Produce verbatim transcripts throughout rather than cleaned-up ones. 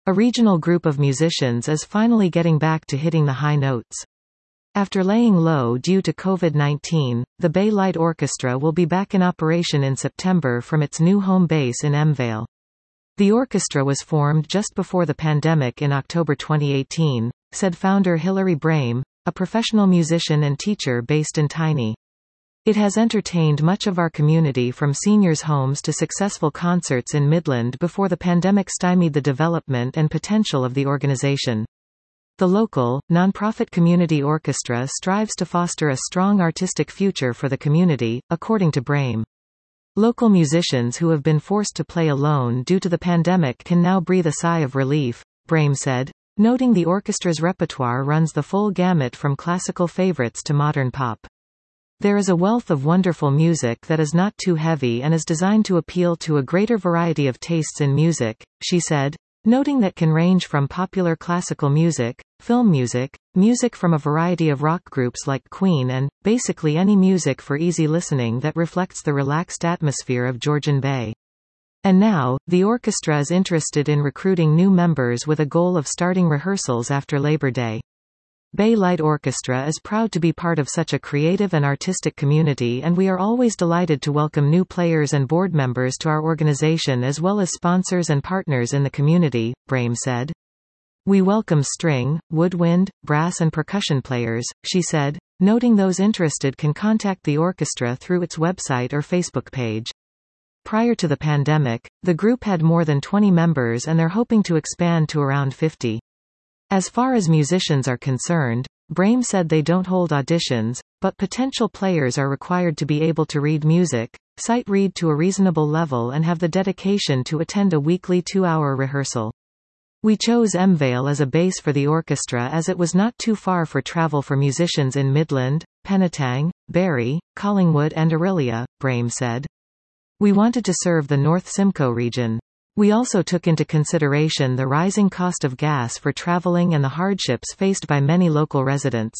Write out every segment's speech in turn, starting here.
A regional group of musicians is finally getting back to hitting the high notes. After laying low due to COVID nineteen, the Bay Light Orchestra will be back in operation in September from its new home base in Emvale. The orchestra was formed just before the pandemic in October twenty eighteen, said founder Hilary Brame, a professional musician and teacher based in Tiny. It has entertained much of our community from seniors' homes to successful concerts in Midland before the pandemic stymied the development and potential of the organization. The local, nonprofit community orchestra strives to foster a strong artistic future for the community, according to Brame. Local musicians who have been forced to play alone due to the pandemic can now breathe a sigh of relief, Brame said, noting the orchestra's repertoire runs the full gamut from classical favorites to modern pop. There is a wealth of wonderful music that is not too heavy and is designed to appeal to a greater variety of tastes in music, she said, noting that can range from popular classical music, film music, music from a variety of rock groups like Queen and, basically any music for easy listening that reflects the relaxed atmosphere of Georgian Bay. And now, the orchestra is interested in recruiting new members with a goal of starting rehearsals after Labor Day. Bay Light Orchestra is proud to be part of such a creative and artistic community, and we are always delighted to welcome new players and board members to our organization as well as sponsors and partners in the community, Brame said. We welcome string, woodwind, brass and percussion players, she said, noting those interested can contact the orchestra through its website or Facebook page. Prior to the pandemic, the group had more than twenty members and they're hoping to expand to around fifty. As far as musicians are concerned, Brame said they don't hold auditions, but potential players are required to be able to read music, sight read to a reasonable level and have the dedication to attend a weekly two-hour rehearsal. We chose Emvale as a base for the orchestra as it was not too far for travel for musicians in Midland, Penetang, Barrie, Collingwood and Orillia, Brame said. We wanted to serve the North Simcoe region. We also took into consideration the rising cost of gas for traveling and the hardships faced by many local residents.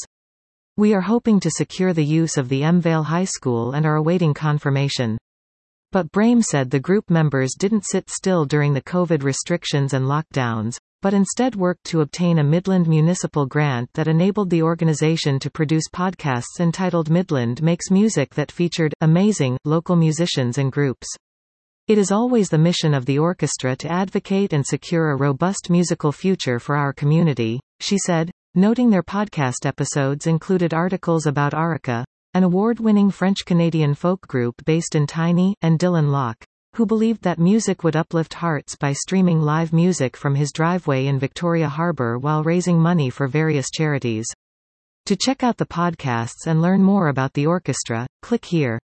We are hoping to secure the use of the Emvale High School and are awaiting confirmation. But Brame said the group members didn't sit still during the COVID restrictions and lockdowns, but instead worked to obtain a Midland municipal grant that enabled the organization to produce podcasts entitled Midland Makes Music that featured amazing local musicians and groups. It is always the mission of the orchestra to advocate and secure a robust musical future for our community, she said, noting their podcast episodes included articles about Arica, an award-winning French-Canadian folk group based in Tiny, and Dylan Locke, who believed that music would uplift hearts by streaming live music from his driveway in Victoria Harbour while raising money for various charities. To check out the podcasts and learn more about the orchestra, click here.